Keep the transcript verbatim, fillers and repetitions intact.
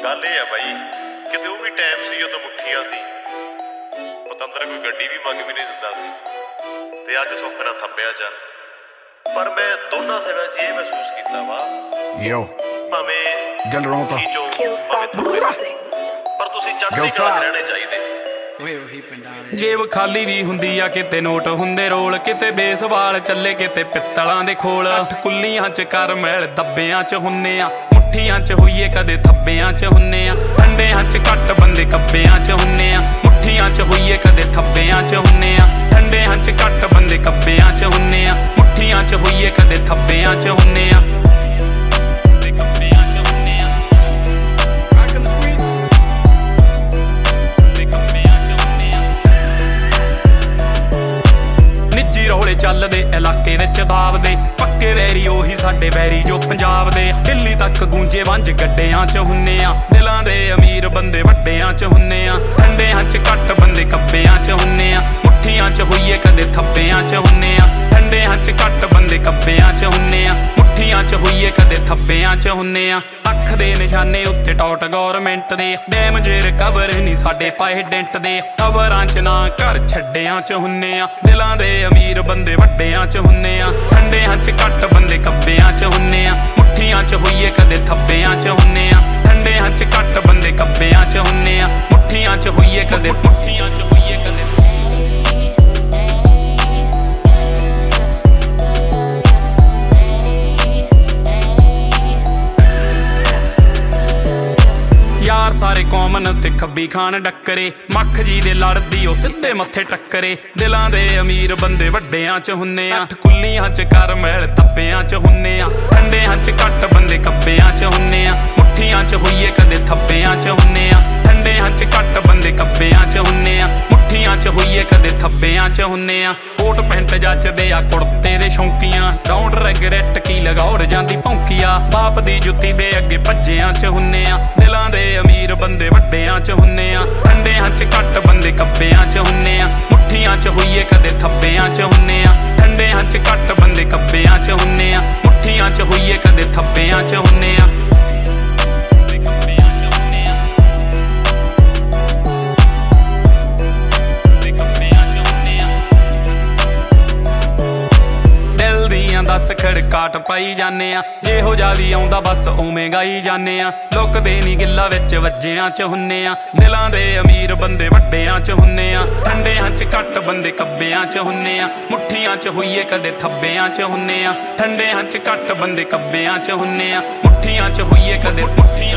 गल ये है बई किते वो भी टाइम सी जो मुठियां सी पतंदर कोई गड्डी भी मंग भी नहीं दिंदा सी ते अज सुख ना थंबिया च पर मैं दोनों सेवा च ये महसूस कीता वा यो भावें गल रौंता पर तुसीं चढ़दी कला रहने चाहिए। जेब खाली भी हुंदी आ किते नोट हुंदे रोल किते बेसबाल चले किते पित्तलां दे खोल अठ कुल्लियां च कर मैल दब्बियां च हुन्ने आ मुठियां च होइए कदे थब्बियां च हुन्ने आ ठंडियां च घट बंदे कब्बियां च हुन्ने आ मुठियां च होइए कदे थब्बियां च हुन्ने आ ठंडियां च घट बंदे कब्बियां च हुन्ने आ मुठियां च होइए कदे थब्बियां च हुन्ने आ। चलदे इलाके विच दाबदे पक्के वैरी ओही साडे वैरी जो पंजाब दे दिल्ली तक गूंजे वंज गड्डियां च हुन्ने आ दिलां दे अमीर बंदे वड्डियां च हुन्ने आ ठंडियां च घट बंदे कब्बियां च हुन्ने आ मुठियां च होइए कदे थब्बियां च हुन्ने आ ठंडियां च घट बंदे कब्बियां च हुन्ने आ मुठियां च होइए कदे थब्बियां च हुन्ने आ। अख दे निशाने उत्ते टॉट गौरमेंट दे डैम जे रिकवर नहीं साडे पाए डेंट दे खबरां च ना घर छड्डियां च हुन्ने आ दिलां दे अमीर बंदे वड्डियां च हुन्ने आ ठंडियां च घट बंदे कब्बियां च हुन्ने आ मुठियां च होइए कदे थब्बियां च हुन्ने आ ठंडियां च घट बंदे कब्बियां च हुन्ने आ मुठियां च होइए कदे मुठियां च होइए कदे। यार सारे कॉमन ते खब्बी खान डक्करे मख जी दे लड़दी ओ सिद्धे मत्थे टक्करे दिलां दे अमीर बंदे वड्डियां च हुन्ने आ अठ कुल्लियां च कर मैल दब्बियां च हुन्ने आ ठंडियां च घट बंदे कब्बियां च हुन्ने आ मुठियां च होइए कदे थब्बियां च हुन्ने आ ठंडियां च घट बंदे कब्बियां च हुन्ने आ मुठियां च होइए कदे थब्बियां च हुन्ने आ। कोट पैंट जचदे आ कुर्ते दे शौंकियां डोंट रेगरेट की लगाउर जांदी भौंकिया बाप दी जुत्ती दे अगे भज्जियां च हुन्ने आ दिलां दे अमीर बंदे वड्डियां च हुन्ने आ ठंडियां च घट बंदे कब्बियां च हुन्ने आ मुठियां च होइए कदे थब्बियां च हुन्ने आ ठंडियां च घट बंदे कब्बियां च हुन्ने आ मुठियां च होइए कदे थब्बियां च हुन्ने आ। दस खड़काट पाई जाने आ जेहो जा भी आउंदा बस उवें गाई जाने आ लुकदे नी गिल्ला विच वज्जियां च हुन्ने आ दिलां दे अमीर बंदे वड्डियां च हुन्ने आ ठंडियां च घट बंदे कब्बियां च हुन्ने आ मुठियां च होइए कदे थब्बियां च हुन्ने आ ठंडियां च घट बंदे कब्बियां च हुन्ने आ मुठियां च होइए कदे मुठियां